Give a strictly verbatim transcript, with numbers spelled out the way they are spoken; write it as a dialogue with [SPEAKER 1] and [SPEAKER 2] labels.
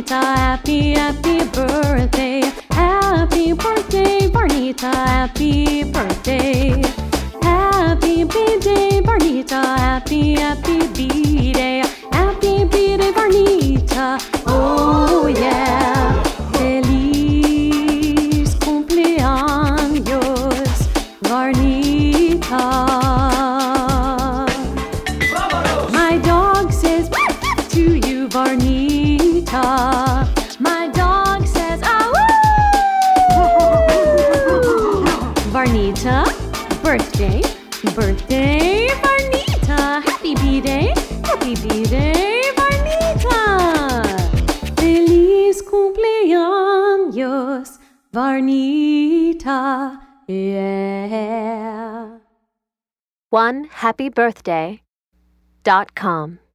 [SPEAKER 1] Varnita, happy, happy birthday. Happy birthday, Varnita, happy birthday. Happy B-Day, Varnita, happy, happy B-Day. Happy B-Day, Varnita, oh yeah. Feliz cumpleaños, Varnita. My dog says to you, Varnita. My dog says, ah, Varnita, birthday, birthday, Varnita. Happy B-Day, happy B-Day, Varnita. Feliz cumpleaños, Varnita, yeah.
[SPEAKER 2] one happy birthday dot com